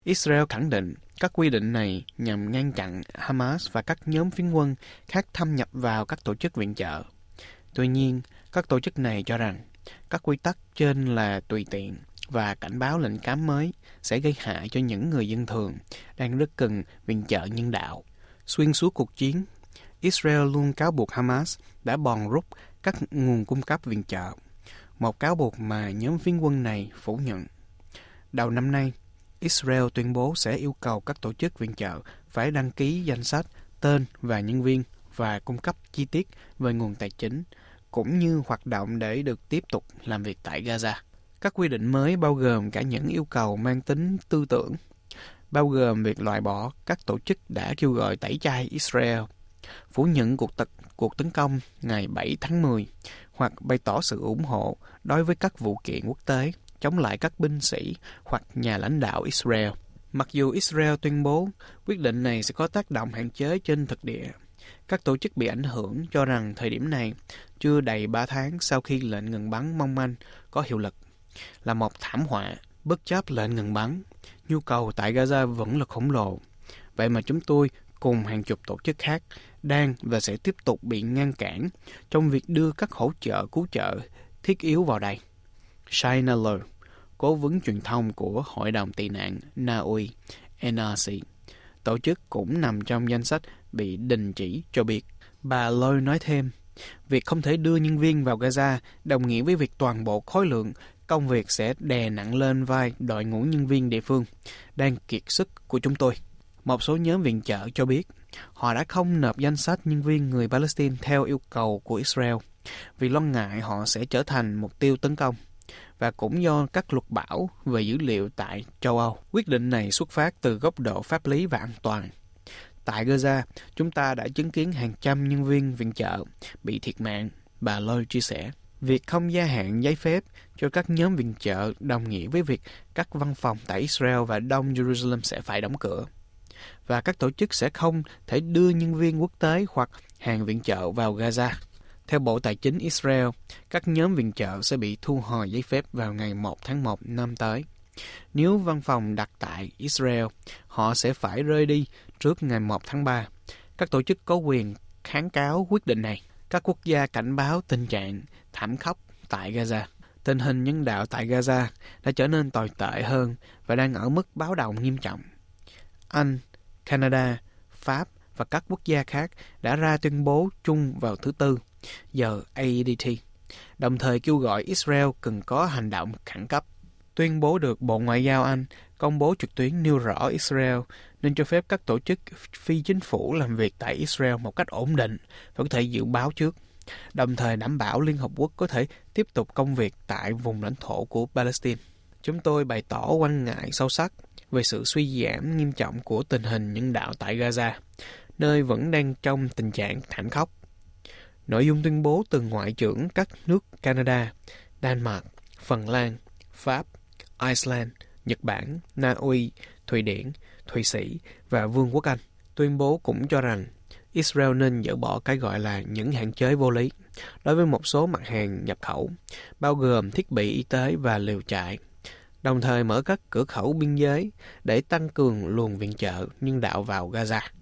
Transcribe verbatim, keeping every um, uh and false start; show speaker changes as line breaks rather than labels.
Israel khẳng định các quy định này nhằm ngăn chặn Hamas và các nhóm phiến quân khác thâm nhập vào các tổ chức viện trợ. Tuy nhiên, các tổ chức này cho rằng các quy tắc trên là tùy tiện và cảnh báo lệnh cấm mới sẽ gây hại cho những người dân thường đang rất cần viện trợ nhân đạo. Xuyên suốt cuộc chiến, Israel luôn cáo buộc Hamas đã bòn rút các nguồn cung cấp viện trợ, một cáo buộc mà nhóm phiến quân này phủ nhận. Đầu năm nay, Israel tuyên bố sẽ yêu cầu các tổ chức viện trợ phải đăng ký danh sách, tên và nhân viên và cung cấp chi tiết về nguồn tài chính, cũng như hoạt động để được tiếp tục làm việc tại Gaza. Các quy định mới bao gồm cả những yêu cầu mang tính tư tưởng, bao gồm việc loại bỏ các tổ chức đã kêu gọi tẩy chay Israel, phủ nhận cuộc, tật, cuộc tấn công ngày bảy tháng mười, hoặc bày tỏ sự ủng hộ đối với các vụ kiện quốc tế chống lại các binh sĩ hoặc nhà lãnh đạo Israel. Mặc dù Israel tuyên bố quyết định này sẽ có tác động hạn chế trên thực địa, các tổ chức bị ảnh hưởng cho rằng thời điểm này, chưa đầy ba tháng sau khi lệnh ngừng bắn mong manh có hiệu lực, là một thảm họa. Bất chấp lệnh ngừng bắn, nhu cầu tại Gaza vẫn là khổng lồ. Vậy mà chúng tôi cùng hàng chục tổ chức khác đang và sẽ tiếp tục bị ngăn cản trong việc đưa các hỗ trợ cứu trợ thiết yếu vào đây. Shai Naylor, cố vấn truyền thông của Hội đồng tị nạn Na Uy N R C, tổ chức cũng nằm trong danh sách bị đình chỉ, cho biết. Bà Lôi nói thêm, việc không thể đưa nhân viên vào Gaza đồng nghĩa với việc toàn bộ khối lượng công việc sẽ đè nặng lên vai đội ngũ nhân viên địa phương đang kiệt sức của chúng tôi. Một số nhóm viện trợ cho biết họ đã không nộp danh sách nhân viên người Palestine theo yêu cầu của Israel vì lo ngại họ sẽ trở thành mục tiêu tấn công, và cũng do các luật bảo về dữ liệu tại châu Âu. Quyết định này xuất phát từ góc độ pháp lý và an toàn. Tại Gaza, chúng ta đã chứng kiến hàng trăm nhân viên viện trợ bị thiệt mạng, bà Lôi chia sẻ. Việc không gia hạn giấy phép cho các nhóm viện trợ đồng nghĩa với việc các văn phòng tại Israel và Đông Jerusalem sẽ phải đóng cửa, và các tổ chức sẽ không thể đưa nhân viên quốc tế hoặc hàng viện trợ vào Gaza. Theo Bộ Tài chính Israel, các nhóm viện trợ sẽ bị thu hồi giấy phép vào ngày một tháng một năm tới. Nếu văn phòng đặt tại Israel, họ sẽ phải rời đi trước ngày một tháng ba. Các tổ chức có quyền kháng cáo quyết định này. Các quốc gia cảnh báo tình trạng thảm khốc tại Gaza. Tình hình nhân đạo tại Gaza đã trở nên tồi tệ hơn và đang ở mức báo động nghiêm trọng. Anh, Canada, Pháp và các quốc gia khác đã ra tuyên bố chung vào thứ Tư, giờ A E D T, đồng thời kêu gọi Israel cần có hành động khẩn cấp. Tuyên bố được Bộ Ngoại giao Anh công bố trực tuyến nêu rõ Israel nên cho phép các tổ chức phi chính phủ làm việc tại Israel một cách ổn định và có thể dự báo trước, đồng thời đảm bảo Liên Hợp Quốc có thể tiếp tục công việc tại vùng lãnh thổ của Palestine. Chúng tôi bày tỏ quan ngại sâu sắc về sự suy giảm nghiêm trọng của tình hình nhân đạo tại Gaza, nơi vẫn đang trong tình trạng thảm khốc. Nội dung tuyên bố từ Ngoại trưởng các nước Canada, Đan Mạch, Phần Lan, Pháp, Iceland, Nhật Bản, Na Uy, Thụy Điển, Thụy Sĩ và Vương quốc Anh. Tuyên bố cũng cho rằng Israel nên dỡ bỏ cái gọi là những hạn chế vô lý đối với một số mặt hàng nhập khẩu, bao gồm thiết bị y tế và lều trại, đồng thời mở các cửa khẩu biên giới để tăng cường luồng viện trợ nhân đạo vào Gaza.